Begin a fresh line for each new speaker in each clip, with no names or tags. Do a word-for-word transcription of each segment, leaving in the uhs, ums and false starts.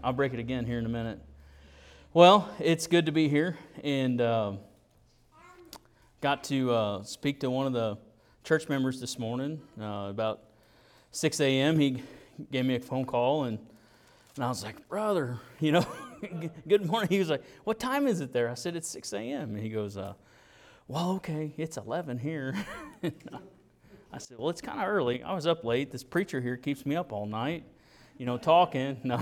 I'll break it again here in a minute. Well, it's good to be here, and uh, got to uh, speak to one of the church members this morning. Uh, about six a.m. he gave me a phone call, and, and I was like, brother, you know, good morning. He was like, what time is it there? I said, it's six a.m. And he goes, uh, well, okay, it's eleven here. I said, well, it's kind of early. I was up late. This preacher here keeps me up all night, you know, talking. No,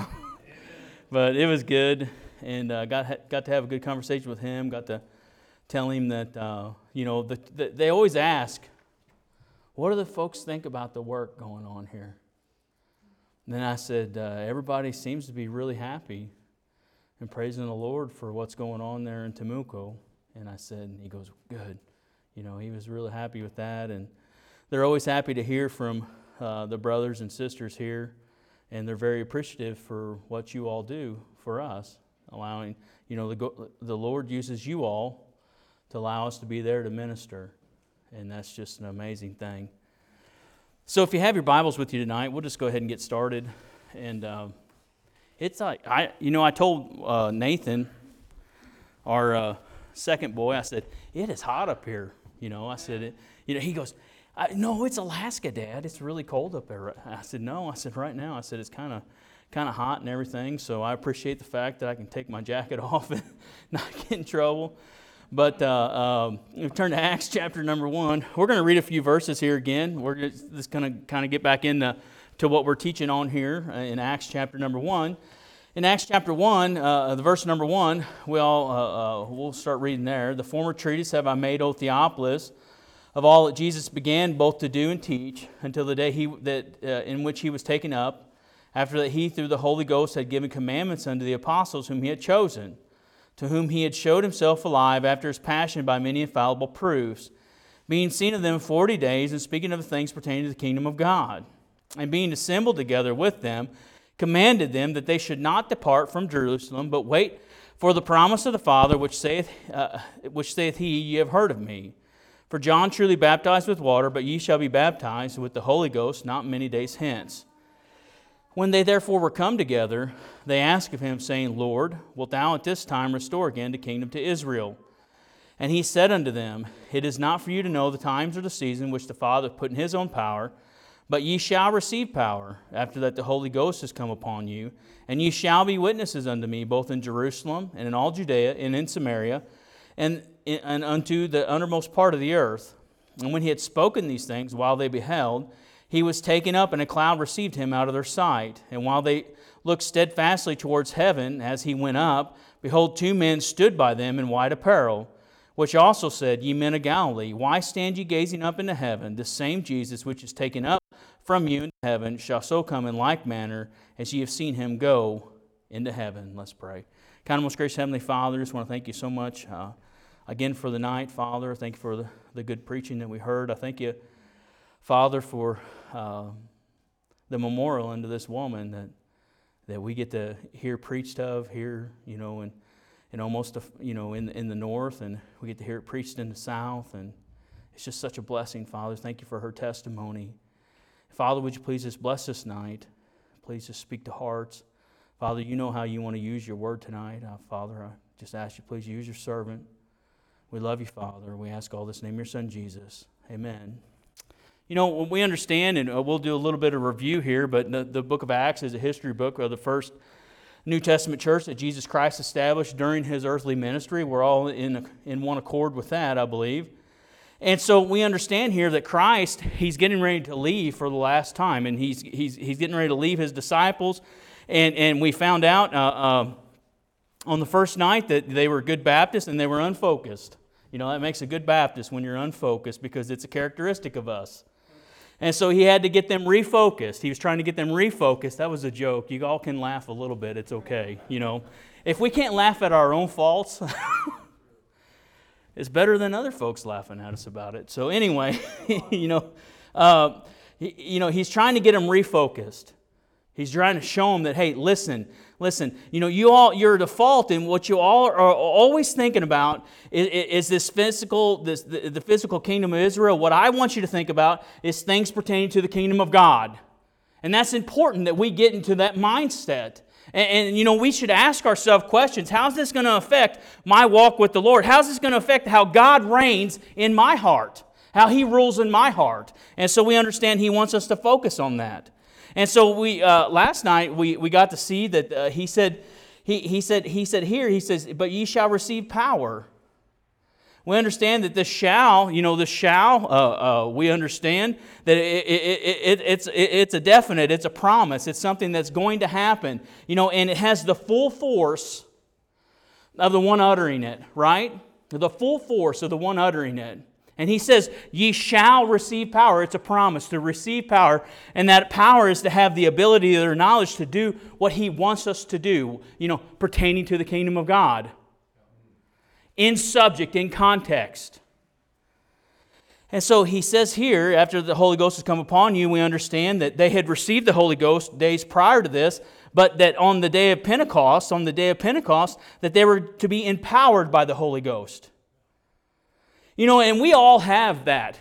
but it was good. And uh, got got to have a good conversation with him. Got to tell him that uh, you know the, the, they always ask, "What do the folks think about the work going on here?" And then I said, uh, "Everybody seems to be really happy and praising the Lord for what's going on there in Temuco." And I said, and he goes, "Good." You know, he was really happy with that, and they're always happy to hear from uh, the brothers and sisters here, and they're very appreciative for what you all do for us. Allowing, you know, the, the Lord uses you all to allow us to be there to minister, and that's just an amazing thing. So if you have your Bibles with you tonight, we'll just go ahead and get started. And uh, it's like, I, you know, I told uh, Nathan, our uh, second boy, I said, it is hot up here. You know, I said, it, you know, he goes, I, no, it's Alaska, Dad. It's really cold up there. I said, no. I said, right now. I said, it's kind of kind of hot and everything, so I appreciate the fact that I can take my jacket off and not get in trouble. But uh, um, we turn to Acts chapter number one. We're going to read a few verses here again. We're just going to kind of get back into to what we're teaching on here in Acts chapter number one. In Acts chapter one, uh, the verse number one, we'll, uh, uh, we'll start reading there. The former treatise have I made, O Theophilus, of all that Jesus began both to do and teach, until the day he that uh, in which he was taken up, after that he through the Holy Ghost had given commandments unto the apostles whom he had chosen, to whom he had showed himself alive after his passion by many infallible proofs, being seen of them forty days, and speaking of the things pertaining to the kingdom of God. And being assembled together with them, commanded them that they should not depart from Jerusalem, but wait for the promise of the Father, which saith, uh, which saith he, ye have heard of me. For John truly baptized with water, but ye shall be baptized with the Holy Ghost not many days hence. When they therefore were come together, they asked of him, saying, Lord, wilt thou at this time restore again the kingdom to Israel? And he said unto them, It is not for you to know the times or the season which the Father put in his own power, but ye shall receive power, after that the Holy Ghost is come upon you, and ye shall be witnesses unto me, both in Jerusalem, and in all Judea, and in Samaria, and, and unto the uttermost part of the earth. And when he had spoken these things, while they beheld, he was taken up, and a cloud received him out of their sight. And while they looked steadfastly towards heaven as he went up, behold, two men stood by them in white apparel, which also said, Ye men of Galilee, why stand ye gazing up into heaven? The same Jesus which is taken up from you into heaven shall so come in like manner as ye have seen him go into heaven. Let's pray. Kind of most gracious Heavenly Father, I just want to thank you so much uh, again for the night, Father. Thank you for the, the good preaching that we heard. I thank you, Father, for uh, the memorial unto this woman that that we get to hear preached of here, you know, and and almost, you know, in in the north, and we get to hear it preached in the south, and it's just such a blessing, Father. Thank you for her testimony. Father, would you please just bless this night? Please just speak to hearts. Father, you know how you want to use your word tonight. Uh, Father, I just ask you, please use your servant. We love you, Father. We ask all this in the name of your Son, Jesus. Amen. You know, we understand, and we'll do a little bit of review here, but the, the book of Acts is a history book of the first New Testament church that Jesus Christ established during his earthly ministry. We're all in, in one accord with that, I believe. And so we understand here that Christ, he's getting ready to leave for the last time, and he's he's he's getting ready to leave his disciples. And, and we found out uh, uh, on the first night that they were good Baptists and they were unfocused. You know, that makes a good Baptist when you're unfocused, because it's a characteristic of us. And so he had to get them refocused. He was trying to get them refocused. That was a joke. You all can laugh a little bit. It's okay. You know, if we can't laugh at our own faults, it's better than other folks laughing at us about it. So anyway, you know, uh, he, you know, he's trying to get them refocused. He's trying to show them that, hey, listen, listen, you know, you all, your default in what you all are always thinking about is, is this physical, this the, the physical kingdom of Israel. What I want you to think about is things pertaining to the kingdom of God. And that's important that we get into that mindset. And, and, you know, we should ask ourselves questions. How's this going to affect my walk with the Lord? How's this going to affect how God reigns in my heart? How He rules in my heart? And so we understand He wants us to focus on that. And so we uh, last night we, we got to see that uh, He said, he, he said, he said here, He says, but ye shall receive power. We understand that the shall, you know, the shall, uh, uh, we understand that it, it, it, it, it's, it, it's a definite, it's a promise, it's something that's going to happen, you know, and it has the full force of the one uttering it, right? The full force of the one uttering it. And He says, ye shall receive power. It's a promise to receive power, and that power is to have the ability or knowledge to do what He wants us to do, you know, pertaining to the kingdom of God. In subject, in context. And so He says here, after the Holy Ghost has come upon you, we understand that they had received the Holy Ghost days prior to this, but that on the day of Pentecost, on the day of Pentecost, that they were to be empowered by the Holy Ghost. You know, and we all have that.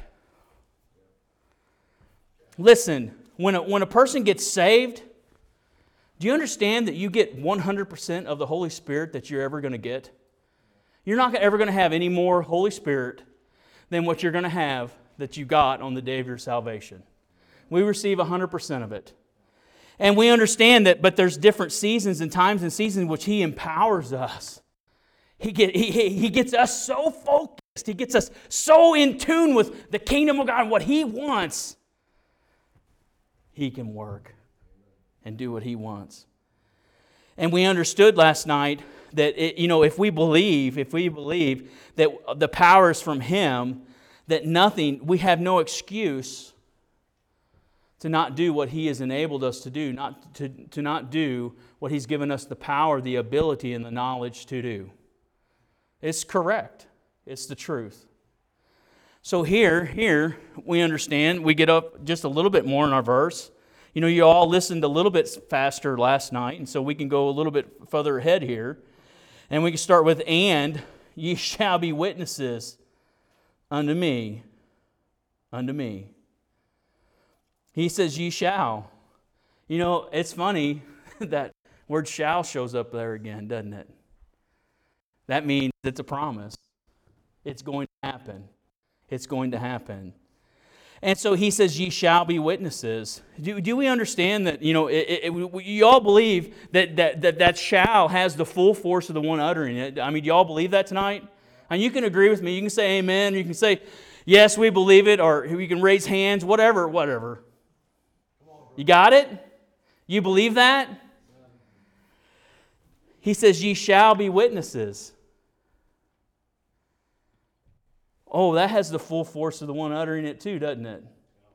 Listen, when a, when a person gets saved, do you understand that you get one hundred percent of the Holy Spirit that you're ever going to get? You're not ever going to have any more Holy Spirit than what you're going to have that you got on the day of your salvation. We receive one hundred percent of it. And we understand that, but there's different seasons and times and seasons in which He empowers us. He, get, he, he gets us so focused. He gets us so in tune with the kingdom of God and what He wants. He can work and do what He wants. And we understood last night that, it, you know, if we believe, if we believe that the power is from Him, that nothing, we have no excuse to not do what He has enabled us to do, not to, to not do what He's given us the power, the ability, and the knowledge to do. It's correct. It's the truth. So here, here, we understand, we get up just a little bit more in our verse. You know, you all listened a little bit faster last night, and so we can go a little bit further ahead here. And we can start with, and ye shall be witnesses unto me, unto me. He says, ye shall. You know, it's funny that word shall shows up there again, doesn't it? That means it's a promise. It's going to happen. It's going to happen. And so He says, ye shall be witnesses. Do, do we understand that, you know, it, it, it, you all believe that, that that that shall has the full force of the one uttering it? I mean, do you all believe that tonight? And you can agree with me. You can say amen. You can say, yes, we believe it. Or you can raise hands, whatever, whatever. You got it? You believe that? He says, ye shall be witnesses. Oh, that has the full force of the one uttering it too, doesn't it?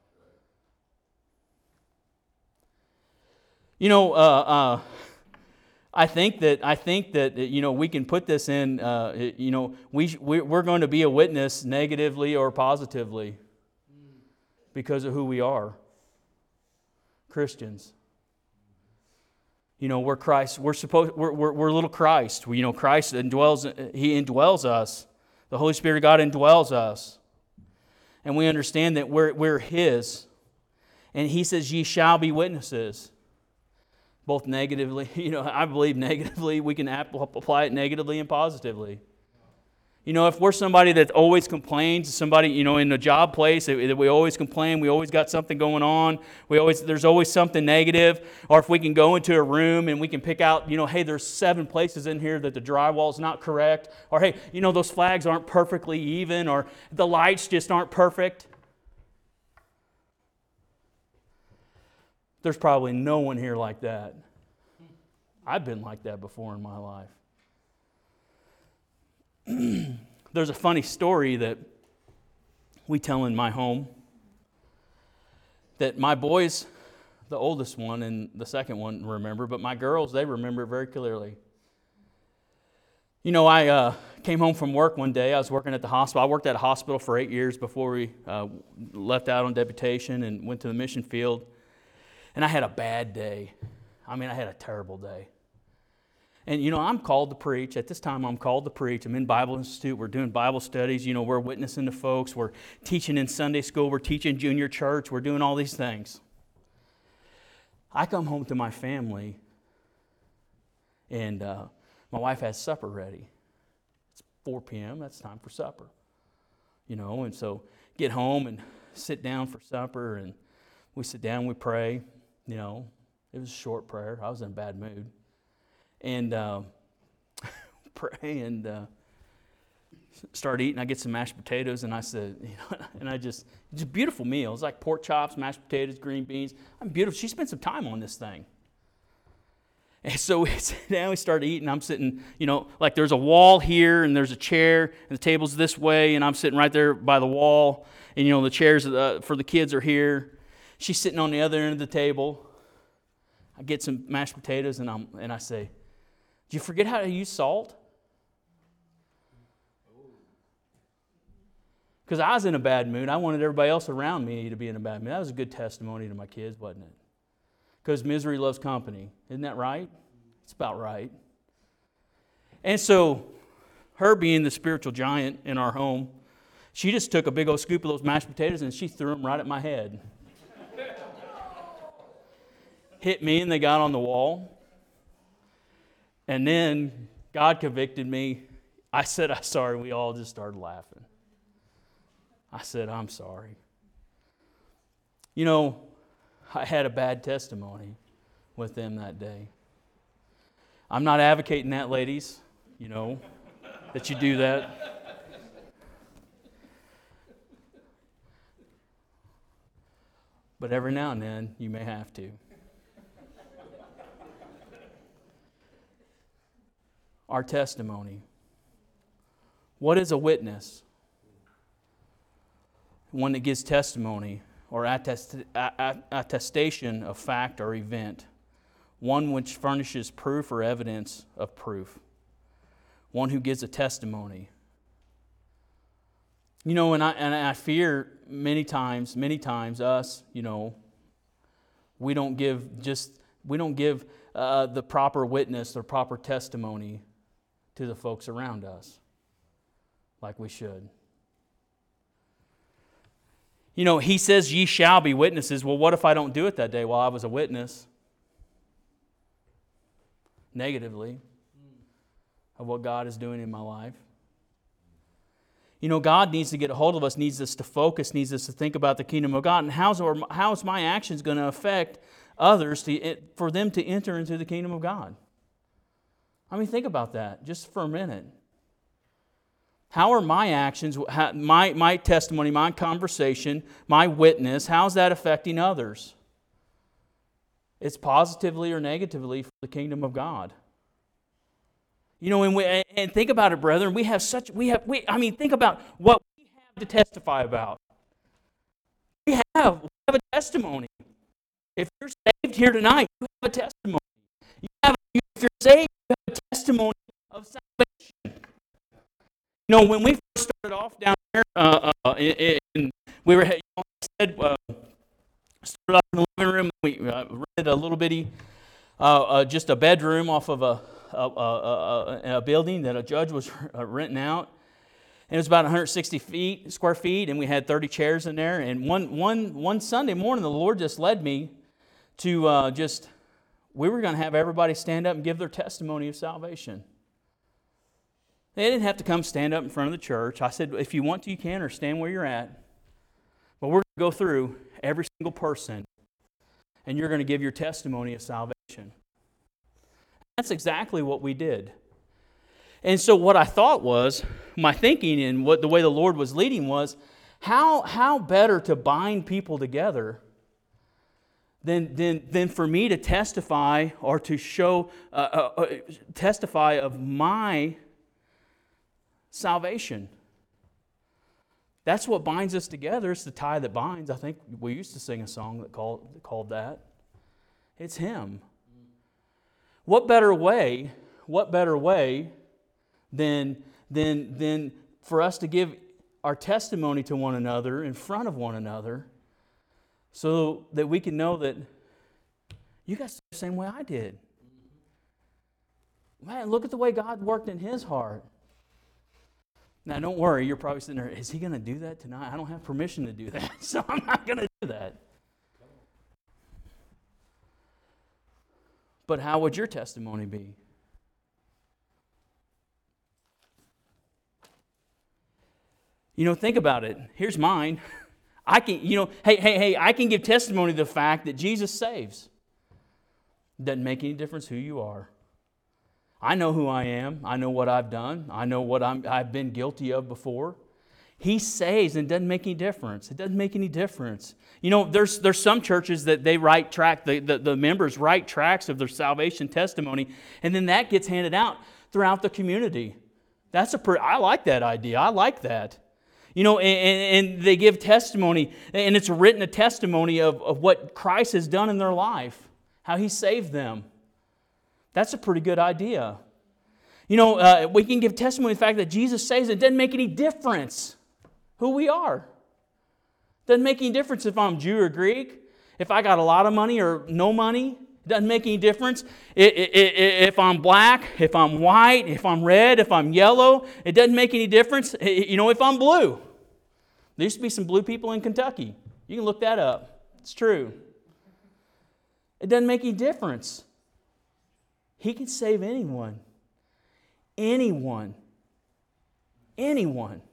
You know, uh, uh, I think that I think that you know we can put this in. Uh, you know, we we're going to be a witness negatively or positively because of who we are, Christians. You know, we're Christ. We're supposed. We're we're, we're little Christ. We, you know, Christ indwells. He indwells us. The Holy Spirit of God indwells us. And we understand that we're, we're His. And He says, ye shall be witnesses. Both negatively, you know, I believe negatively, we can apply it negatively and positively. You know, if we're somebody that always complains, somebody, you know, in a job place, that we always complain, we always got something going on, we always there's always something negative, or if we can go into a room and we can pick out, you know, hey, there's seven places in here that the drywall's not correct, or hey, you know, those flags aren't perfectly even, or the lights just aren't perfect. There's probably no one here like that. I've been like that before in my life. There's a funny story that we tell in my home that my boys, the oldest one and the second one, remember, but my girls, they remember it very clearly. You know, I uh, came home from work one day. I was working at the hospital. I worked at a hospital for eight years before we uh, left out on deputation and went to the mission field. And I had a bad day. I mean, I had a terrible day. And, you know, I'm called to preach. At this time, I'm called to preach. I'm in Bible Institute. We're doing Bible studies. You know, we're witnessing to folks. We're teaching in Sunday school. We're teaching junior church. We're doing all these things. I come home to my family, And uh, my wife has supper ready. It's four p.m., that's time for supper. You know, and so get home and sit down for supper, and we sit down, we pray. You know, it was a short prayer. I was in a bad mood. And uh, pray and uh, start eating. I get some mashed potatoes, and I said, you know, and I just, it's a beautiful meal. It's like pork chops, mashed potatoes, green beans. I'm beautiful. She spent some time on this thing. And so we sit down, we start eating. I'm sitting, you know, like there's a wall here, and there's a chair, and the table's this way, and I'm sitting right there by the wall, and, you know, the chairs uh, for the kids are here. She's sitting on the other end of the table. I get some mashed potatoes, and I'm and I say, "Did you forget how to use salt?" Because I was in a bad mood. I wanted everybody else around me to be in a bad mood. That was a good testimony to my kids, wasn't it? Because misery loves company. Isn't that right? It's about right. And so, her being the spiritual giant in our home, she just took a big old scoop of those mashed potatoes and she threw them right at my head. Hit me, and they got on the wall. And then God convicted me. I said, "I'm sorry." We all just started laughing. I said, "I'm sorry." You know, I had a bad testimony with them that day. I'm not advocating that, ladies, you know, that you do that. But every now and then, you may have to. Our testimony. What is a witness? One that gives testimony or attest, attestation of fact or event. One which furnishes proof or evidence of proof. One who gives a testimony. You know, and I, and I fear many times, many times us, you know, we don't give just, we don't give uh, the proper witness or proper testimony to the folks around us like we should. You know, he says, "Ye shall be witnesses." Well, what if I don't do it that day? Well, I was a witness. Negatively. Of what God is doing in my life. You know, God needs to get a hold of us, needs us to focus, needs us to think about the kingdom of God. And how's, our, how's my actions going to affect others to, for them to enter into the kingdom of God? I mean, think about that just for a minute. How are my actions, my, my testimony, my conversation, my witness, how's that affecting others? It's positively or negatively for the kingdom of God. You know, and, we, and think about it, brethren. We have such, we have, we, I mean, think about what we have to testify about. We have, we have a testimony. If you're saved here tonight, you have a testimony. You have, if you're saved, you have a testimony of salvation. You know, when we first started off down there, uh, uh, in, in, we were, you know, I said, uh, started off in the living room. We uh, rented a little bitty, uh, uh, just a bedroom off of a, a, a, a, a building that a judge was uh, renting out. And it was about one hundred sixty feet, square feet, and we had thirty chairs in there. And one, one, one Sunday morning, the Lord just led me to uh, just, we were going to have everybody stand up and give their testimony of salvation. They didn't have to come stand up in front of the church. I said, if you want to, you can, or stand where you're at. But we're going to go through every single person, and you're going to give your testimony of salvation. That's exactly what we did. And so what I thought was, my thinking and what the way the Lord was leading was, how, how better to bind people together than, than, than for me to testify or to show, uh, uh, uh, testify of my salvation. That's what binds us together. It's the tie that binds. I think we used to sing a song that called, called that. It's Him. What better way, what better way than, than, than for us to give our testimony to one another in front of one another so that we can know that you got the same way I did. Man, look at the way God worked in his heart. Now, don't worry, you're probably sitting there, is he going to do that tonight? I don't have permission to do that, so I'm not going to do that. But how would your testimony be? You know, think about it. Here's mine. I can, you know, hey, hey, hey, I can give testimony to the fact that Jesus saves. Doesn't make any difference who you are. I know who I am. I know what I've done. I know what I'm, I've been guilty of before. He saves, and it doesn't make any difference. It doesn't make any difference. You know, there's there's some churches that they write track, the, the, the members write tracts of their salvation testimony, and then that gets handed out throughout the community. That's a pretty, I like that idea. I like that. You know, and, and they give testimony, and it's written a testimony of, of what Christ has done in their life, how He saved them. That's a pretty good idea. You know, uh, we can give testimony of the fact that Jesus saves. It doesn't make any difference who we are. Doesn't make any difference if I'm Jew or Greek, if I got a lot of money or no money. It doesn't make any difference if I'm black, if I'm white, if I'm red, if I'm yellow. It doesn't make any difference, you know, if I'm blue. There used to be some blue people in Kentucky. You can look that up. It's true. It doesn't make any difference. He can save anyone. Anyone. Anyone.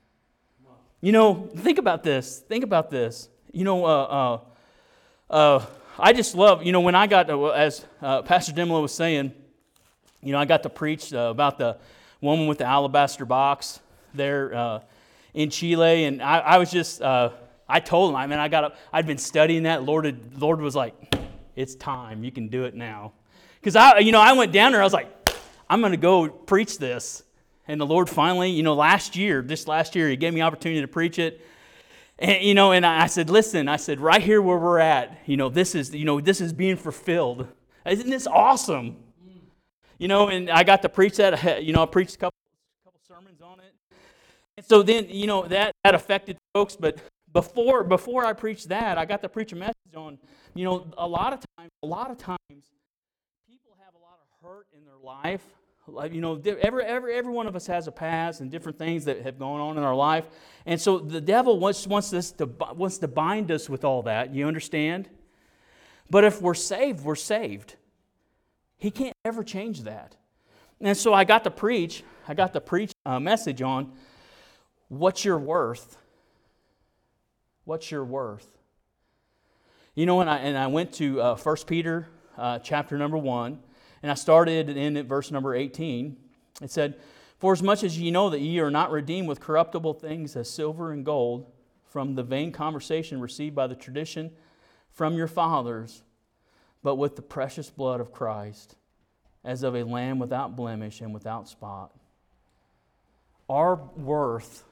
You know, think about this. Think about this. You know, uh, uh, uh, I just love, you know, when I got to, as uh, Pastor Demlo was saying, you know, I got to preach uh, about the woman with the alabaster box there uh, in Chile, and I, I was just, uh, I told him, I mean, I got, I'd been studying that. Lord, had, Lord was like, it's time. You can do it now. Because I, you know, I went down there. I was like, I'm going to go preach this. And the Lord finally, you know, last year, this last year, He gave me opportunity to preach it. And, you know, and I said, listen, I said, right here where we're at, you know, this is, you know, this is being fulfilled. Isn't this awesome? You know, and I got to preach that. You know, I preached a couple, couple sermons on it. And so then, you know, that, that affected folks. But before before I preached that, I got to preach a message on, you know, a lot of times, a lot of times, people have a lot of hurt in their life. Like, you know, every, every, every one of us has a past and different things that have gone on in our life. And so the devil wants, wants, this to, wants to bind us with all that. You understand? But if we're saved, we're saved. He can't ever change that. And so I got to preach, I got to preach a message on what's your worth. What's your worth? You know, and I, and I went to uh, First Peter uh, chapter number one. And I started in at verse number eighteen. It said, "For as much as ye know that ye are not redeemed with corruptible things as silver and gold from the vain conversation received by the tradition from your fathers, but with the precious blood of Christ, as of a lamb without blemish and without spot." Our worth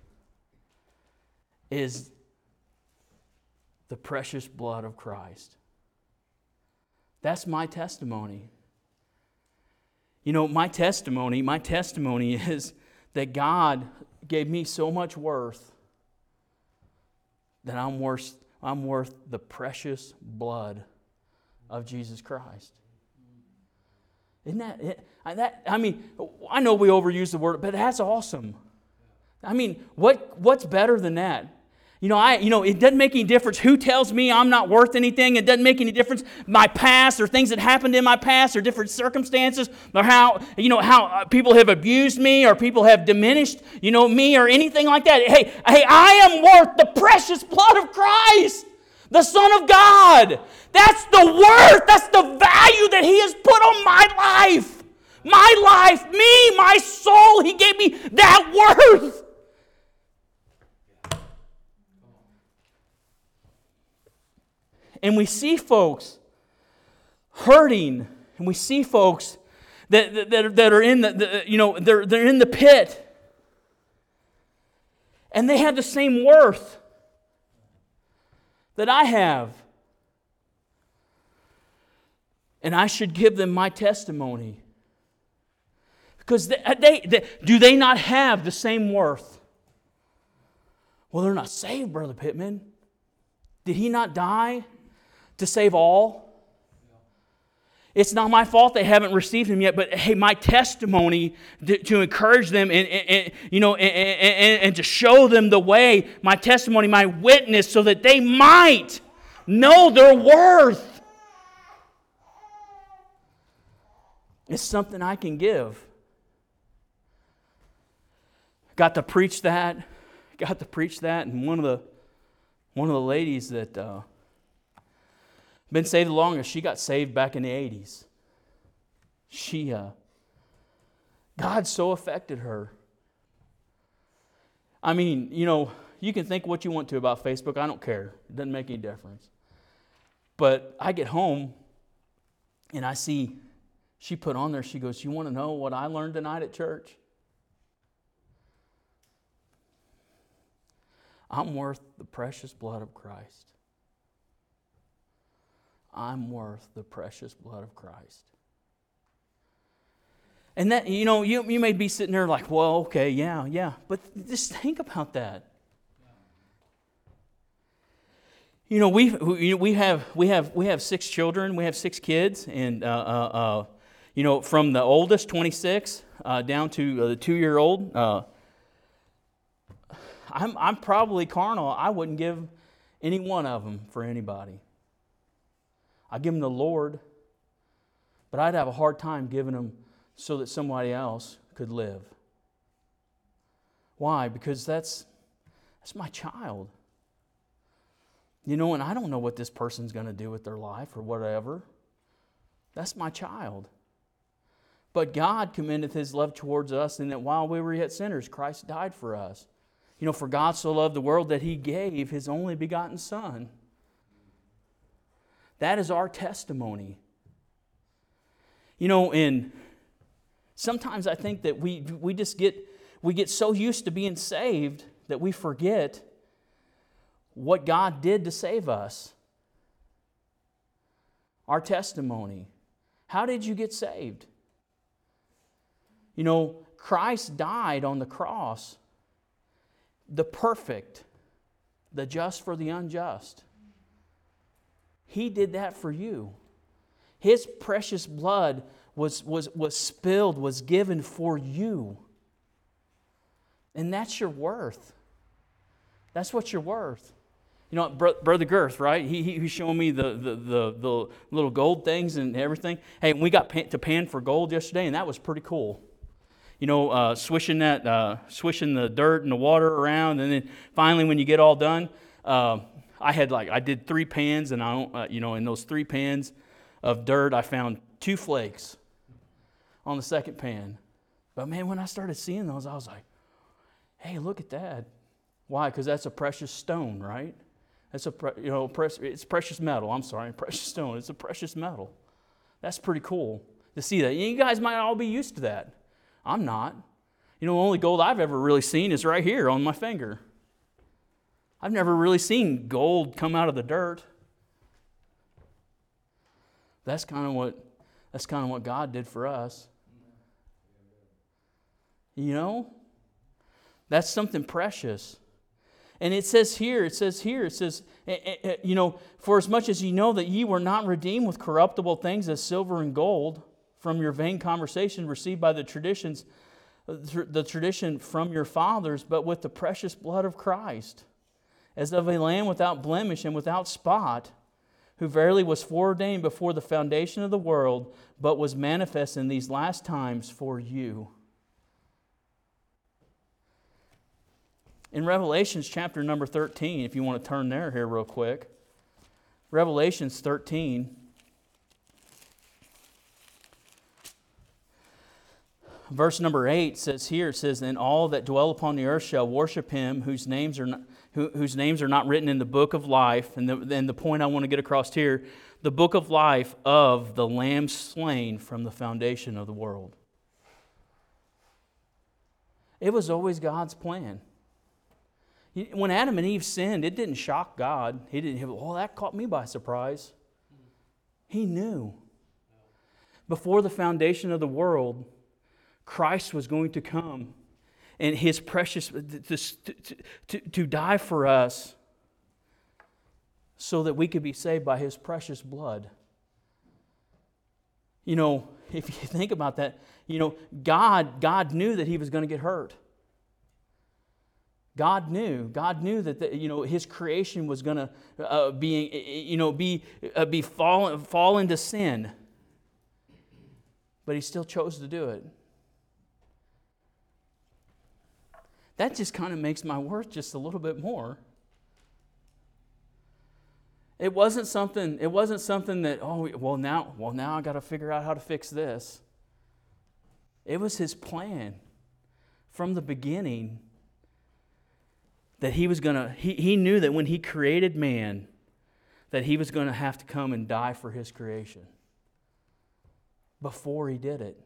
is the precious blood of Christ. That's my testimony. You know, my testimony, my testimony is that God gave me so much worth that I'm worth, I'm worth the precious blood of Jesus Christ. Isn't that it? That, I mean, I know we overuse the word, but that's awesome. I mean, what what's better than that? You know, I you know, it doesn't make any difference who tells me I'm not worth anything. It doesn't make any difference my past or things that happened in my past or different circumstances or how, you know, how people have abused me or people have diminished, you know, me or anything like that. Hey, hey, I am worth the precious blood of Christ, the Son of God. That's the worth, that's the value that He has put on my life. My life, me, my soul, He gave me that worth. And we see folks hurting, and we see folks that, that, that are in the, the you know, they're, they're in the pit. And they have the same worth that I have. And I should give them my testimony. Because they, they, they do they not have the same worth? Well, they're not saved, Brother Pittman. Did He not die to save all? It's not my fault they haven't received Him yet, but hey, my testimony to, to encourage them and, and, and you know and, and, and to show them the way, my testimony, my witness, so that they might know their worth. It's something I can give. Got to preach that. got to preach that, and one of the one of the ladies that uh, been saved the longest, she got saved back in the eighties. She, uh, God so affected her. I mean, you know, you can think what you want to about Facebook. I don't care. It doesn't make any difference. But I get home, and I see she put on there, she goes, "You want to know what I learned tonight at church? I'm worth the precious blood of Christ. I'm worth the precious blood of Christ." And that, you know, you, you may be sitting there like, well, okay, yeah, yeah. But just think about that. You know, we we have we have we have six children. We have six kids, and uh, uh, uh, you know, from the oldest, twenty-six, uh, down to uh, the two-year-old. Uh, I'm I'm probably carnal. I wouldn't give any one of them for anybody. I give them the Lord, but I'd have a hard time giving them so that somebody else could live. Why? Because that's that's my child. You know, and I don't know what this person's going to do with their life or whatever. That's my child. But God commendeth His love towards us, in that while we were yet sinners, Christ died for us. You know, for God so loved the world that He gave His only begotten Son. That is our testimony. You know, and sometimes I think that we we just get we get so used to being saved that we forget what God did to save us. Our testimony. How did you get saved? You know, Christ died on the cross, the perfect, the just for the unjust. He did that for you. His precious blood was, was, was spilled, was given for you. And that's your worth. That's what you're worth. You know, Brother Girth, right? He, he, he's showing me the, the, the, the little gold things and everything. Hey, we got pan, to pan for gold yesterday, and that was pretty cool. You know, uh, swishing that, uh, swishing the dirt and the water around, and then finally, when you get all done, uh, I had like I did three pans, and I don't, uh, you know, in those three pans of dirt, I found two flakes on the second pan. But man, when I started seeing those, I was like, "Hey, look at that!" Why? Because that's a precious stone, right? That's a pre- you know, it's precious metal. I'm sorry, precious stone. It's a precious metal. That's pretty cool to see that. You guys might all be used to that. I'm not. You know, the only gold I've ever really seen is right here on my finger. I've never really seen gold come out of the dirt. That's kind of what that's kind of what God did for us. You know? That's something precious. And it says here, it says here, it says, you know, for as much as ye know that ye were not redeemed with corruptible things as silver and gold from your vain conversation received by the traditions, the tradition from your fathers, but with the precious blood of Christ, as of a lamb without blemish and without spot, who verily was foreordained before the foundation of the world, but was manifest in these last times for you. In Revelations chapter number thirteen, if you want to turn there here real quick. Revelations thirteen. Verse number eight says here, it says, "And all that dwell upon the earth shall worship Him, whose names are not, who, whose names are not written in the book of life." And the, and the point I want to get across here, the book of life of the Lamb slain from the foundation of the world. It was always God's plan. When Adam and Eve sinned, it didn't shock God. He didn't, oh, that caught me by surprise. He knew. Before the foundation of the world, Christ was going to come and His precious, to, to, to, to die for us so that we could be saved by His precious blood. You know, if you think about that, you know, God, God knew that He was going to get hurt. God knew. God knew that the, you know His creation was going to uh, be you know be uh, be fall fall into sin, but He still chose to do it. that just kind of makes my worth just a little bit more. It wasn't something, it wasn't something that, oh, well now, well now I got to figure out how to fix this. It was His plan from the beginning that He was going to, he, he knew that when He created man, that He was going to have to come and die for His creation before He did it.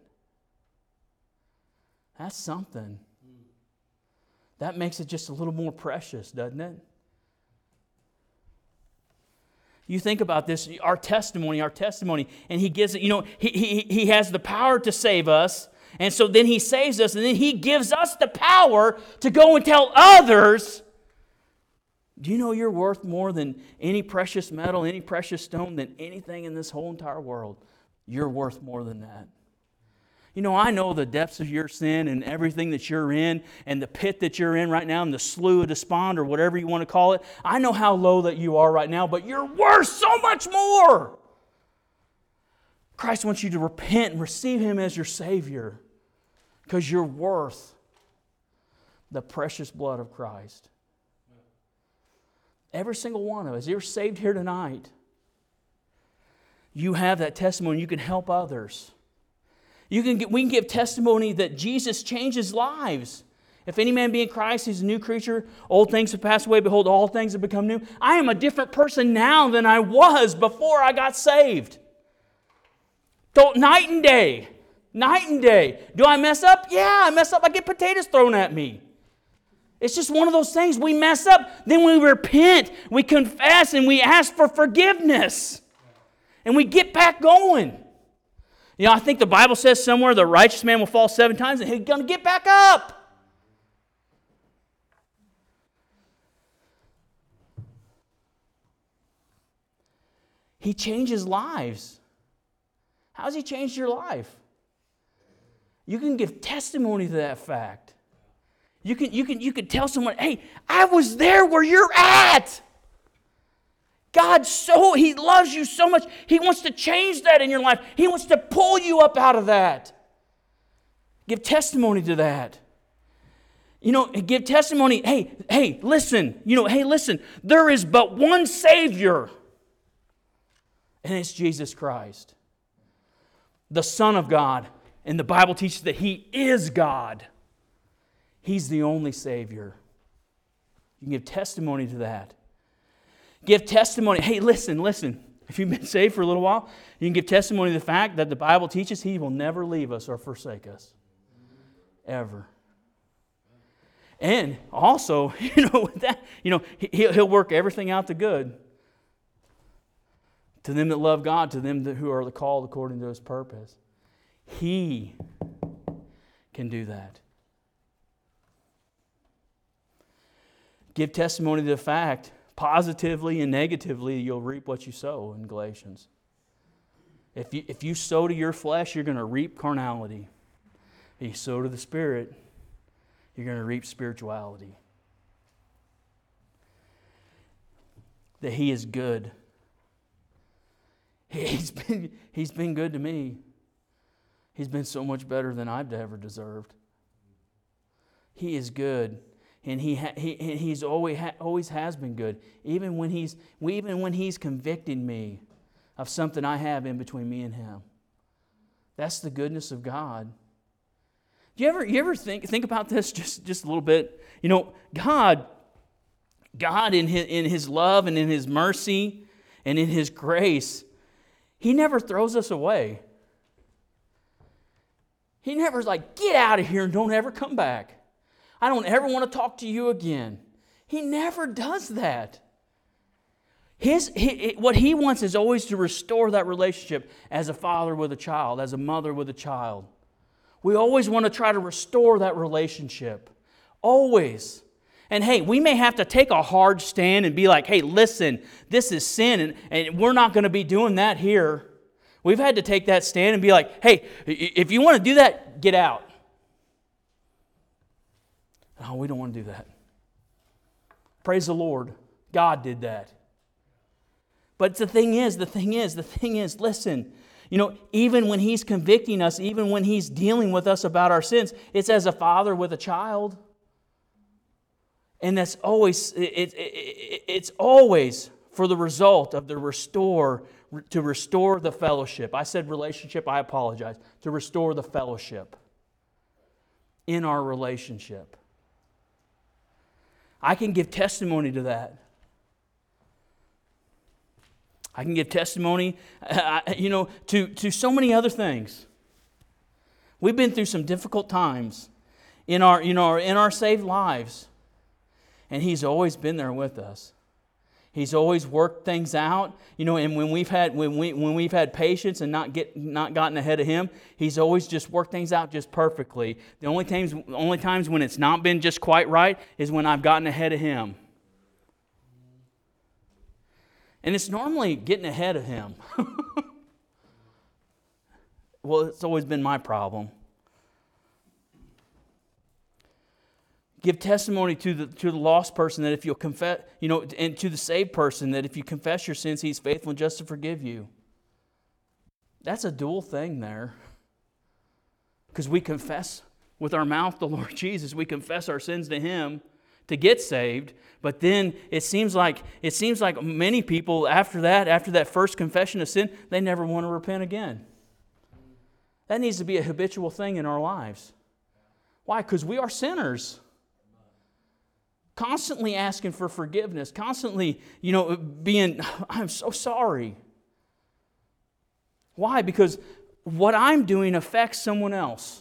That's something. That makes it just a little more precious, doesn't it? You think about this, our testimony, our testimony, and He gives it, you know, he, he, he has the power to save us, and so then He saves us, and then He gives us the power to go and tell others, do you know you're worth more than any precious metal, any precious stone, than anything in this whole entire world? You're worth more than that. You know, I know the depths of your sin and everything that you're in and the pit that you're in right now and the slough of despond or whatever you want to call it. I know how low that you are right now, but you're worth so much more. Christ wants you to repent and receive Him as your Savior because you're worth the precious blood of Christ. Every single one of us, you're saved here tonight. You have that testimony. You can help others. You can get, we can give testimony that Jesus changes lives. If any man be in Christ, he's a new creature. Old things have passed away. Behold, all things have become new. I am a different person now than I was before I got saved. Don't, night and day. Night and day. Do I mess up? Yeah, I mess up. I get potatoes thrown at me. It's just one of those things. We mess up. Then we repent. We confess and we ask for forgiveness. And we get back going. You know, I think the Bible says somewhere the righteous man will fall seven times and he's going to get back up. He changes lives. How's He changed your life? You can give testimony to that fact. You can, you can, you can tell someone, hey, I was there where you're at. God, so He loves you so much. He wants to change that in your life. He wants to pull you up out of that. Give testimony to that. You know, give testimony. Hey, hey, listen. You know, hey, listen. There is but one Savior, and it's Jesus Christ, the Son of God. And the Bible teaches that He is God. He's the only Savior. You can give testimony to that. Give testimony. Hey, listen, listen. If you've been saved for a little while, you can give testimony to the fact that the Bible teaches He will never leave us or forsake us. Ever. And also, you know, with that, you know, He'll work everything out to good. To them that love God, to them that who are called according to His purpose. He can do that. Give testimony to the fact, positively and negatively, you'll reap what you sow in Galatians. If you, if you sow to your flesh, you're going to reap carnality. If you sow to the Spirit, you're going to reap spirituality. That He is good. He's been, he's been good to me. He's been so much better than I've ever deserved. He is good. And he, ha, he he's always ha, always has been good, even when he's even when he's convicting me of something I have in between me and Him. That's the goodness of God. Do you ever you ever think think about this just, just a little bit? You know, God, God in His in His love and in His mercy and in His grace, He never throws us away. He never's like, get out of here and don't ever come back. I don't ever want to talk to you again. He never does that. His, he, what He wants is always to restore that relationship as a father with a child, as a mother with a child. We always want to try to restore that relationship. Always. And hey, we may have to take a hard stand and be like, hey, listen, this is sin, and, and we're not going to be doing that here. We've had to take that stand and be like, hey, if you want to do that, get out. No, we don't want to do that. Praise the Lord. God did that. But the thing is, the thing is, the thing is, listen, you know, even when He's convicting us, even when He's dealing with us about our sins, it's as a father with a child. And that's always, it, it, it, it's always for the result of the restore, to restore the fellowship. I said relationship, I apologize. To restore the fellowship in our relationship. I can give testimony to that. I can give testimony, you know, to, to so many other things. We've been through some difficult times in our, you know, in our saved lives. And He's always been there with us. He's always worked things out, you know. And when we've had when we when we've had patience and not get not gotten ahead of Him, He's always just worked things out just perfectly. The only times only times when it's not been just quite right is when I've gotten ahead of Him. And it's normally getting ahead of Him. Well, it's always been my problem. Give testimony to the to the lost person that if you'll confess, you know, and to the saved person that if you confess your sins, He's faithful and just to forgive you. That's a dual thing there. Because we confess with our mouth the Lord Jesus, we confess our sins to Him to get saved, but then it seems like it seems like many people after that, after that first confession of sin, they never want to repent again. That needs to be a habitual thing in our lives. Why? Because we are sinners. Constantly asking for forgiveness, constantly, you know, being, I'm so sorry. Why? Because what I'm doing affects someone else.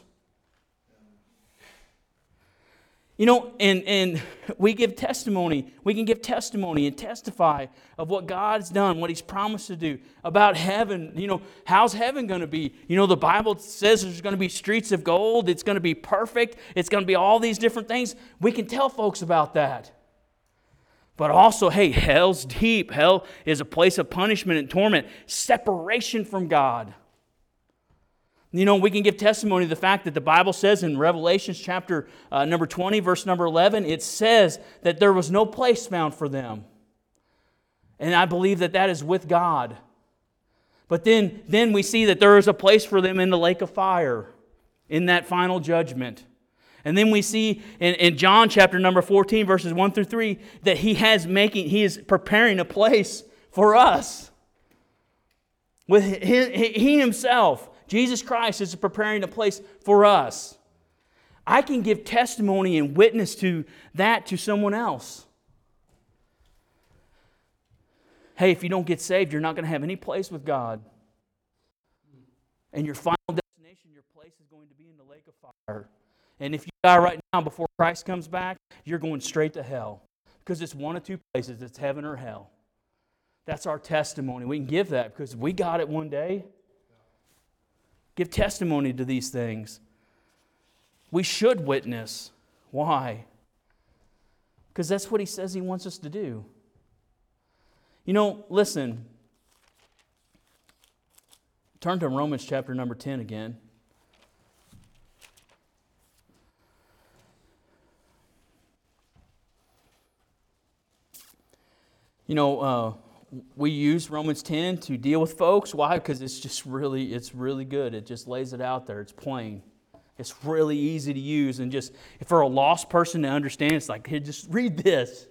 You know, and, and we give testimony. We can give testimony and testify of what God's done, what He's promised to do, about heaven. You know, how's heaven going to be? You know, the Bible says there's going to be streets of gold. It's going to be perfect. It's going to be all these different things. We can tell folks about that. But also, hey, hell's deep. Hell is a place of punishment and torment, separation from God. You know, we can give testimony to the fact that the Bible says in Revelation chapter uh, number twenty, verse number eleven, it says that there was no place found for them. And I believe that that is with God. But then, then we see that there is a place for them in the lake of fire, in that final judgment. And then we see in, in John chapter number fourteen, verses one through three, that He has making, He is preparing a place for us. With He, he Himself, Jesus Christ, is preparing a place for us. I can give testimony and witness to that to someone else. Hey, if you don't get saved, you're not going to have any place with God. And your final destination, your place is going to be in the lake of fire. And if you die right now before Christ comes back, you're going straight to hell. Because it's one of two places. It's heaven or hell. That's our testimony. We can give that because we got it one day. Give testimony to these things. We should witness. Why? Because that's what He says He wants us to do. You know, listen. Turn to Romans chapter number ten again. You know, uh, we use Romans ten to deal with folks. Why? Because it's just really, it's really good. It just lays it out there. It's plain. It's really easy to use. And just, for a lost person to understand, it's like, hey, just read this.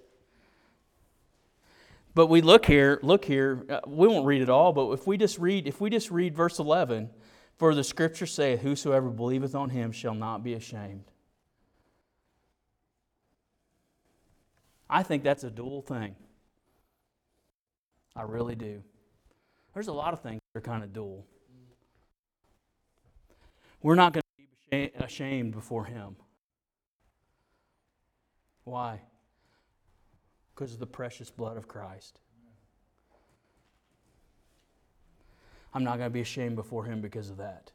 But we look here, look here, uh, we won't read it all, but if we just read, if we just read verse eleven, for the Scripture saith, whosoever believeth on Him shall not be ashamed. I think that's a dual thing. I really do. There's a lot of things that are kind of dual. We're not going to be ashamed before Him. Why? Because of the precious blood of Christ. I'm not going to be ashamed before Him because of that.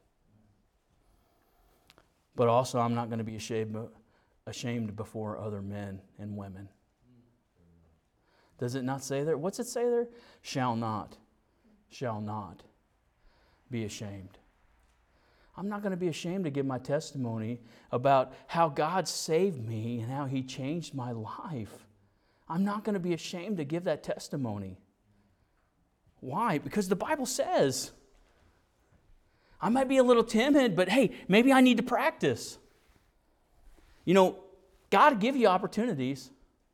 But also, I'm not going to be ashamed, ashamed before other men and women. Does it not say there? What's it say there? Shall not, shall not be ashamed. I'm not going to be ashamed to give my testimony about how God saved me and how He changed my life. I'm not going to be ashamed to give that testimony. Why? Because the Bible says. I might be a little timid, but hey, maybe I need to practice. You know, God give you opportunities.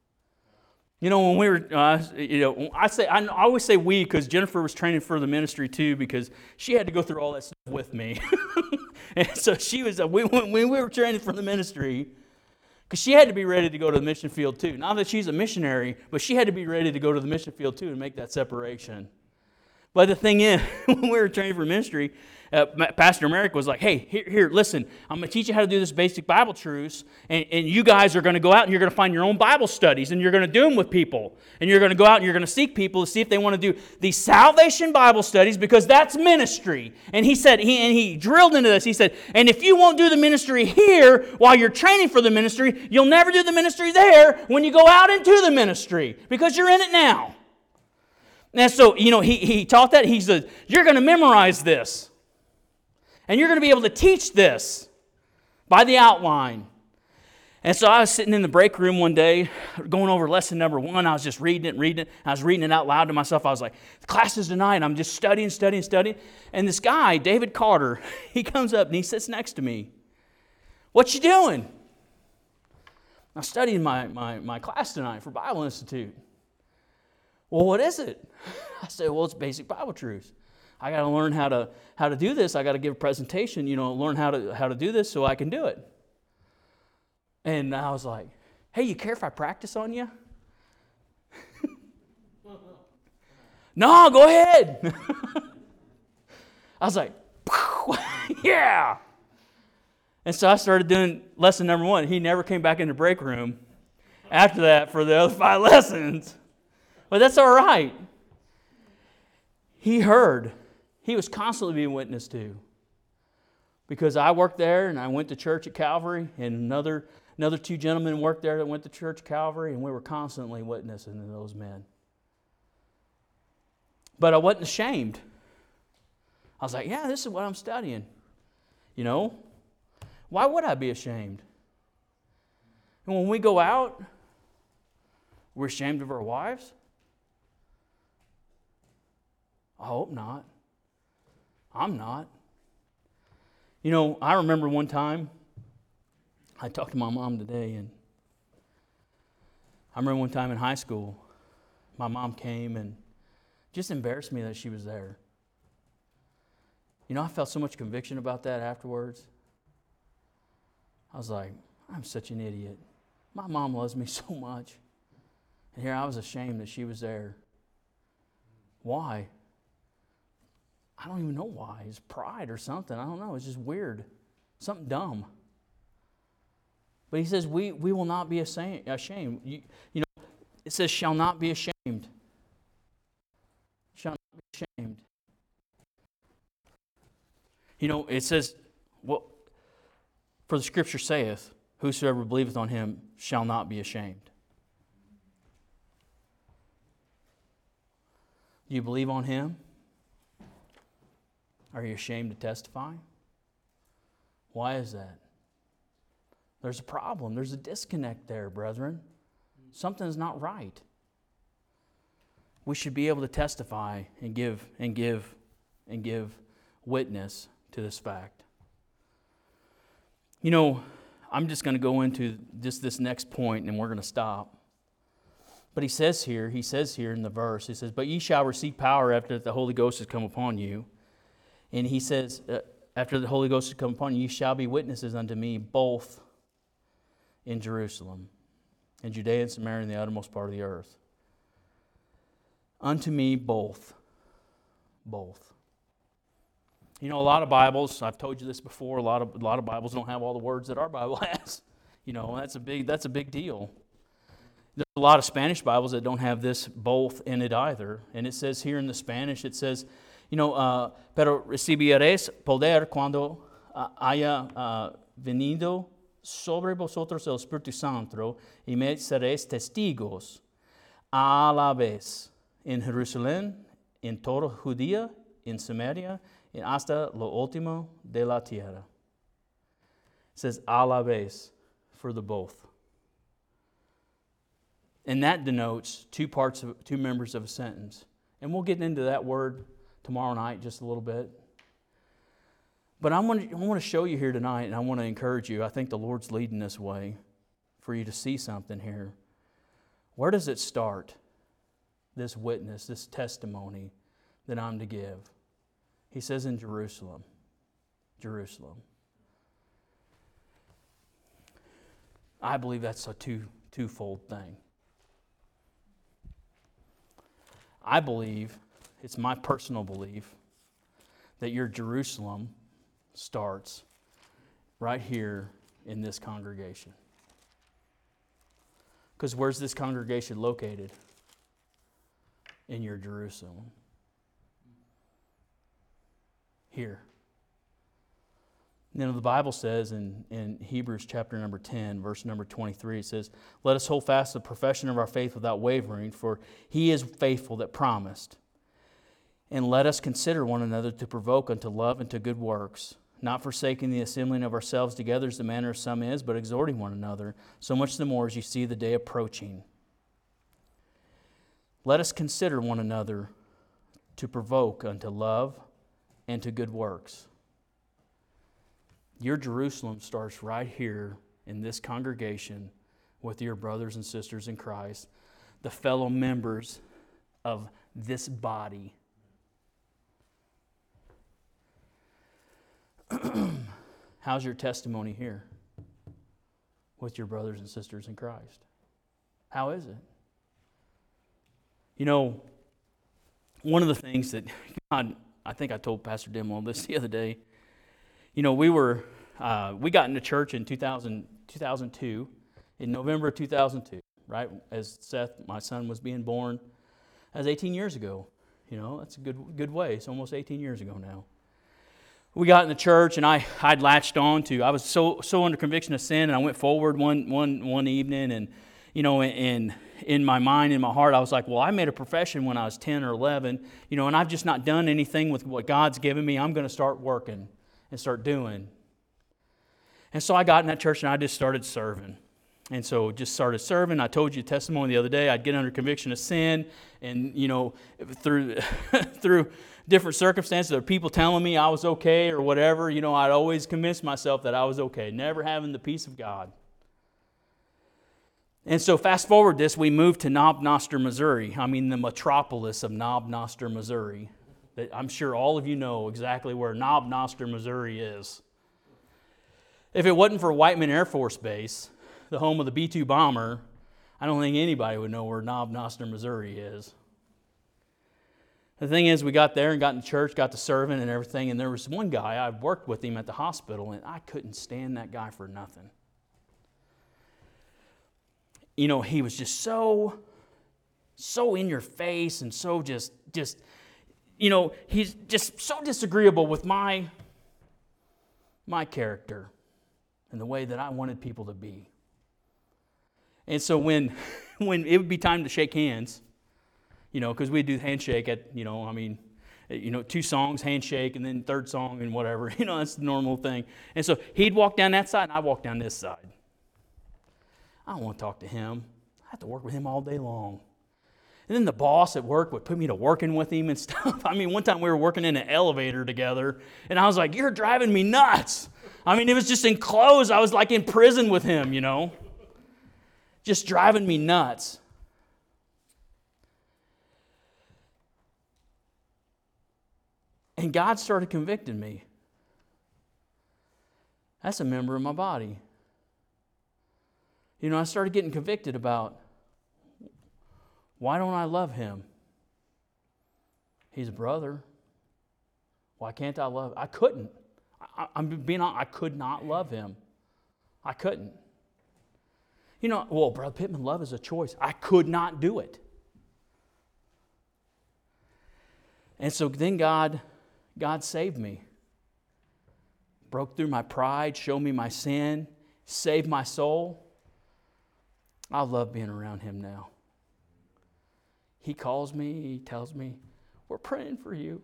You know, when we were, uh, you know, I say I always say we because Jennifer was training for the ministry too, because she had to go through all that stuff with me, and so she was. Uh, we, when we were training for the ministry, because she had to be ready to go to the mission field too. Not that she's a missionary, but she had to be ready to go to the mission field too and make that separation. But the thing is, when we were training for ministry, uh, Pastor Merrick was like, hey, here, here, listen, I'm going to teach you how to do this basic Bible truths, and, and you guys are going to go out and you're going to find your own Bible studies, and you're going to do them with people. And you're going to go out and you're going to seek people to see if they want to do these salvation Bible studies, because that's ministry. And he said, he, and he drilled into this, he said, and if you won't do the ministry here while you're training for the ministry, you'll never do the ministry there when you go out into the ministry, because you're in it now. And so, you know, he, he taught that. He said, you're going to memorize this. And you're going to be able to teach this by the outline. And so I was sitting in the break room one day, going over lesson number one. I was just reading it, reading it. I was reading it out loud to myself. I was like, the class is tonight. I'm just studying, studying, studying. And this guy, David Carter, he comes up and he sits next to me. What you doing? I'm studying my, my, my class tonight for Bible Institute. Well, what is it? I said, well, it's basic Bible truths. I got to learn how to how to do this. I got to give a presentation, you know, learn how to how to do this so I can do it. And I was like, hey, you care if I practice on you? No, go ahead. I was like, yeah. And so I started doing lesson number one. He never came back in the break room after that for the other five lessons. But that's all right. He heard. He was constantly being witnessed to. Because I worked there and I went to church at Calvary, and another, another two gentlemen worked there that went to church at Calvary, and we were constantly witnessing to those men. But I wasn't ashamed. I was like, yeah, this is what I'm studying. You know? Why would I be ashamed? And when we go out, we're ashamed of our wives? I hope not. I'm not. You know, I remember one time, I talked to my mom today, and I remember one time in high school, my mom came and just embarrassed me that she was there. You know, I felt so much conviction about that afterwards. I was like, I'm such an idiot. My mom loves me so much. And here I was ashamed that she was there. Why? I don't even know why. It's pride or something. I don't know. It's just weird. Something dumb. But he says, we, we will not be ashamed. You, you know, it says, shall not be ashamed. Shall not be ashamed. You know, it says, well, for the scripture saith, whosoever believeth on him shall not be ashamed. Do you believe on him? Are you ashamed to testify? Why is that? There's a problem. There's a disconnect there, brethren. Something's not right. We should be able to testify and give and give and give witness to this fact. You know, I'm just going to go into just this next point and we're going to stop. But he says here, he says here in the verse, he says, but ye shall receive power after the Holy Ghost has come upon you. And he says, uh, after the Holy Ghost has come upon you, ye shall be witnesses unto me both in Jerusalem, in Judea and Samaria, and the uttermost part of the earth. Unto me both. Both. You know, a lot of Bibles, I've told you this before, a lot of a lot of Bibles don't have all the words that our Bible has. You know, that's a big that's a big deal. There's a lot of Spanish Bibles that don't have this both in it either. And it says here in the Spanish, it says, you know, uh, pero recibiréis poder cuando uh, haya uh, venido sobre vosotros el Espíritu Santo y me seréis testigos a la vez en Jerusalén, en toda Judea, en Samaria, y hasta lo último de la tierra. It says a la vez for the both. And that denotes two parts of two members of a sentence. And we'll get into that word tomorrow night just a little bit. But I want to, I want to show you here tonight, and I want to encourage you. I think the Lord's leading this way for you to see something here. Where does it start? This witness, this testimony that I'm to give. He says in Jerusalem. Jerusalem. I believe that's a two, twofold thing. I believe, it's my personal belief, that your Jerusalem starts right here in this congregation. Because where's this congregation located? In your Jerusalem. Here. You know, the Bible says in, in Hebrews chapter number ten, verse number twenty-three, it says, "Let us hold fast the profession of our faith without wavering, for He is faithful that promised. And let us consider one another to provoke unto love and to good works, not forsaking the assembling of ourselves together as the manner of some is, but exhorting one another, so much the more as you see the day approaching. Let us consider one another to provoke unto love and to good works." Your Jerusalem starts right here in this congregation with your brothers and sisters in Christ, the fellow members of this body. How's your testimony here with your brothers and sisters in Christ? How is it? You know, one of the things that God, I think I told Pastor Dimwell this the other day. You know, we were, uh, we got into church in two thousand, two thousand two, in November of two thousand two, right? As Seth, my son, was being born. That was eighteen years ago. You know, that's a good good way. It's almost eighteen years ago now. We got in the church, and I, I'd latched on to, I was so so under conviction of sin, and I went forward one one one evening, and, you know, in, in my mind, in my heart, I was like, well, I made a profession when I was ten or eleven, you know, and I've just not done anything with what God's given me. I'm going to start working and start doing. And so I got in that church and I just started serving. And so just started serving. I told you a testimony the other day. I'd get under conviction of sin, and, you know, through through different circumstances of people telling me I was okay or whatever, you know, I'd always convince myself that I was okay, never having the peace of God. And so fast forward this, we moved to Knob Noster, Missouri. I mean, the metropolis of Knob Noster, Missouri. I'm sure all of you know exactly where Knob Noster, Missouri is. If it wasn't for Whiteman Air Force Base, the home of the B two bomber, I don't think anybody would know where Knob Noster, Missouri is. The thing is, we got there and got in church, got to serving and everything, and there was one guy, I worked with him at the hospital, and I couldn't stand that guy for nothing. You know, he was just so, so in your face and so just, just, you know, he's just so disagreeable with my, my character and the way that I wanted people to be. And so when, when it would be time to shake hands, you know, because we'd do handshake at, you know, I mean, you know, two songs, handshake, and then third song and whatever. You know, that's the normal thing. And so he'd walk down that side, and I'd walk down this side. I don't want to talk to him. I have to work with him all day long. And then the boss at work would put me to working with him and stuff. I mean, one time we were working in an elevator together, and I was like, "You're driving me nuts." I mean, it was just enclosed. I was like in prison with him, you know. Just driving me nuts. And God started convicting me. That's a member of my body. You know, I started getting convicted about, why don't I love him? He's a brother. Why can't I love him? I couldn't. I, I'm being honest, I could not love him. I couldn't. You know, well, Brother Pittman, love is a choice. I could not do it. And so then God, God saved me. Broke through my pride, showed me my sin, saved my soul. I love being around him now. He calls me, he tells me, "We're praying for you."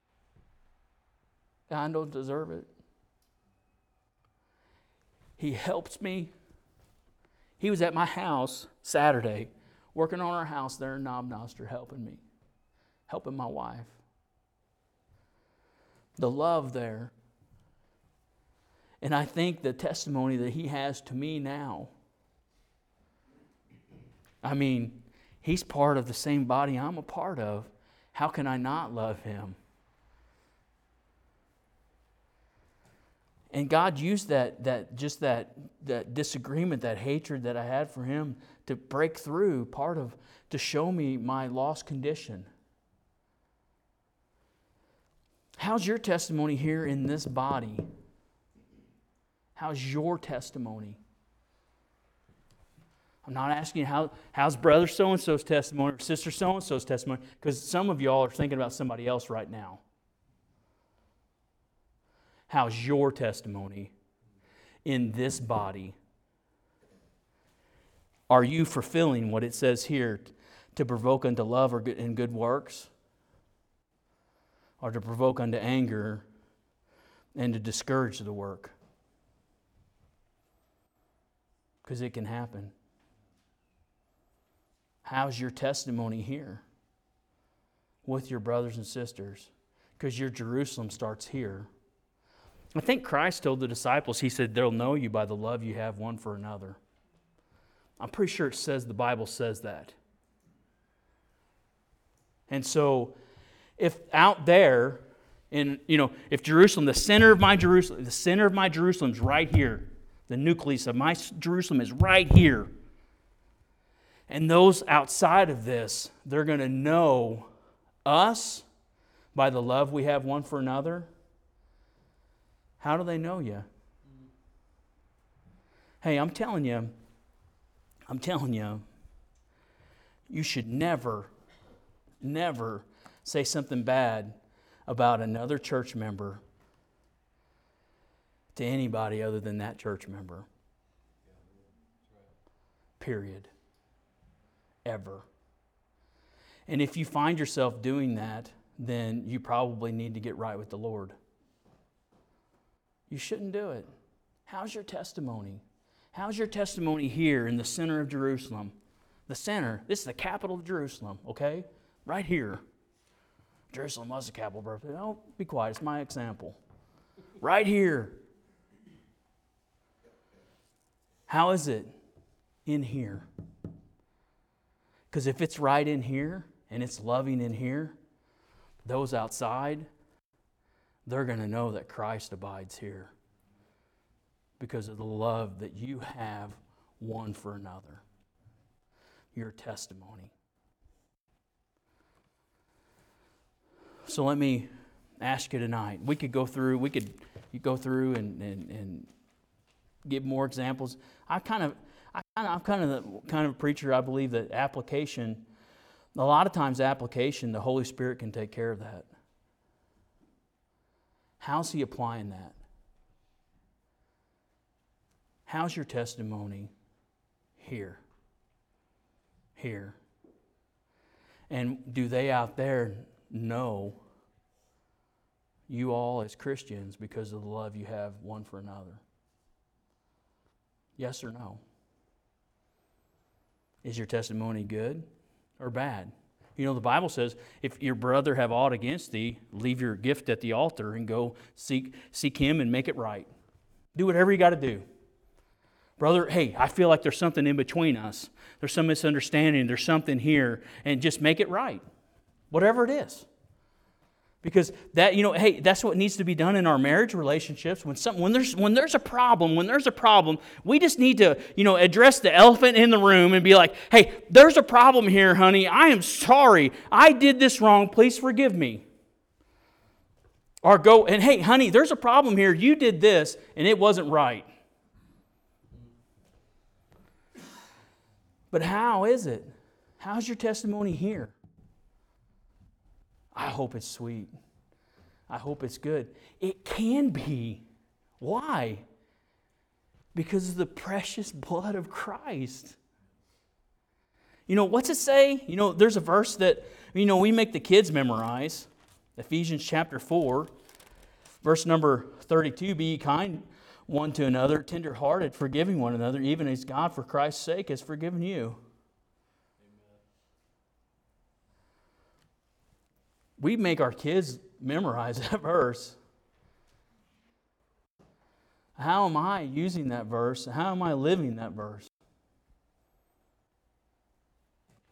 I don't deserve it. He helps me. He was at my house Saturday, working on our house there in Knob Noster, helping me, helping my wife. The love there. And I think the testimony that he has to me now I mean, he's part of the same body I'm a part of. How can I not love him? And God used that, that just that, that disagreement, that hatred that I had for him to break through, part of, to show me my lost condition. How's your testimony here in this body? How's your testimony? I'm not asking how, how's brother so-and-so's testimony or sister so-and-so's testimony, because some of y'all are thinking about somebody else right now. How's your testimony in this body? Are you fulfilling what it says here to provoke unto love or good, and good works? Or to provoke unto anger and to discourage the work? Because it can happen. How's your testimony here with your brothers and sisters? Because your Jerusalem starts here. I think Christ told the disciples, he said, they'll know you by the love you have one for another. I'm pretty sure it says, the Bible says that. And so, if out there, in, you know, if Jerusalem, the center of my Jerusalem, the center of my Jerusalem is right here. The nucleus of my Jerusalem is right here. And those outside of this, they're going to know us by the love we have one for another. How do they know you? Hey, I'm telling you, I'm telling you, you should never, never say something bad about another church member to anybody other than that church member. Period. Ever. And if you find yourself doing that, then you probably need to get right with the Lord. You shouldn't do it. How's your testimony? How's your testimony here in the center of Jerusalem? The center. This is the capital of Jerusalem, okay? Right here. Jerusalem was the capital, bro. Oh, be quiet. It's my example. Right here. How is it in here? Because if it's right in here and it's loving in here, those outside, they're going to know that Christ abides here because of the love that you have one for another. Your testimony. So let me ask you tonight. We could go through, we could you go through and, and, and give more examples. I kind of, I kind of, I'm kind of the kind of preacher. I believe that application, a lot of times application, the Holy Spirit can take care of that. How's He applying that? How's your testimony here? Here. And do they out there know you all as Christians because of the love you have one for another? Yes or no? Is your testimony good or bad? You know, the Bible says, if your brother have aught against thee, leave your gift at the altar and go seek seek him and make it right. Do whatever you got to do. Brother, hey, I feel like there's something in between us. There's some misunderstanding. There's something here. And just make it right. Whatever it is. Because that, you know, hey, that's what needs to be done in our marriage relationships. When some, when there's when there's a problem, when there's a problem, we just need to, you know, address the elephant in the room and be like, hey, there's a problem here, honey. I am sorry. I did this wrong. Please forgive me. Or go, and hey, honey, there's a problem here. You did this, and it wasn't right. But how is it? How's your testimony here? I hope it's sweet. I hope it's good. It can be. Why? Because of the precious blood of Christ. You know, what's it say? You know, there's a verse that, you know, we make the kids memorize. Ephesians chapter four, verse number thirty-two, be ye kind one to another, tender-hearted, forgiving one another, even as God for Christ's sake has forgiven you. We make our kids memorize that verse. How am I using that verse? How am I living that verse?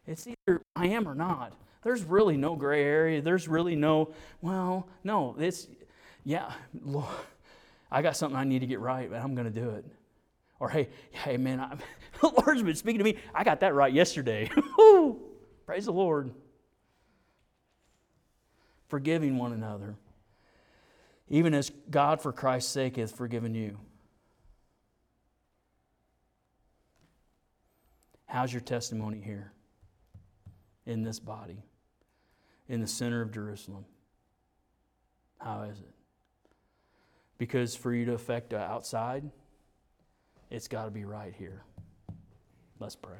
It's either I am or not. There's really no gray area. There's really no, well, no, it's, yeah, Lord, I got something I need to get right, but I'm going to do it. Or, hey, hey, man, I, the Lord's been speaking to me. I got that right yesterday. Praise the Lord. Forgiving one another, even as God, for Christ's sake, hath forgiven you. How's your testimony here? In this body, in the center of Jerusalem. How is it? Because for you to affect the outside, it's got to be right here. Let's pray.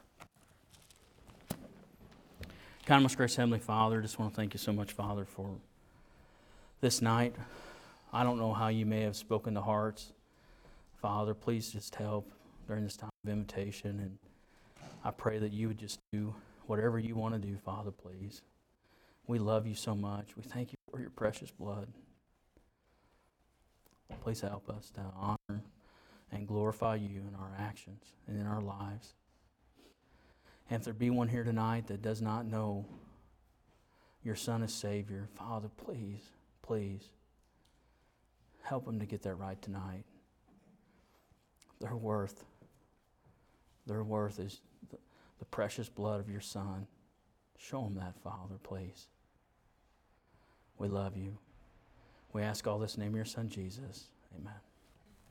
Kind, most gracious Heavenly Father, just want to thank you so much, Father, for this night. I don't know how you may have spoken to hearts. Father, please just help during this time of invitation, and I pray that you would just do whatever you want to do, Father, please. We love you so much. We thank you for your precious blood. Please help us to honor and glorify you in our actions and in our lives. And if there be one here tonight that does not know your Son as Savior, Father, please, please help them to get that right tonight. Their worth, their worth is the, the precious blood of your Son. Show them that, Father, please. We love you. We ask all this in the name of your Son, Jesus. Amen.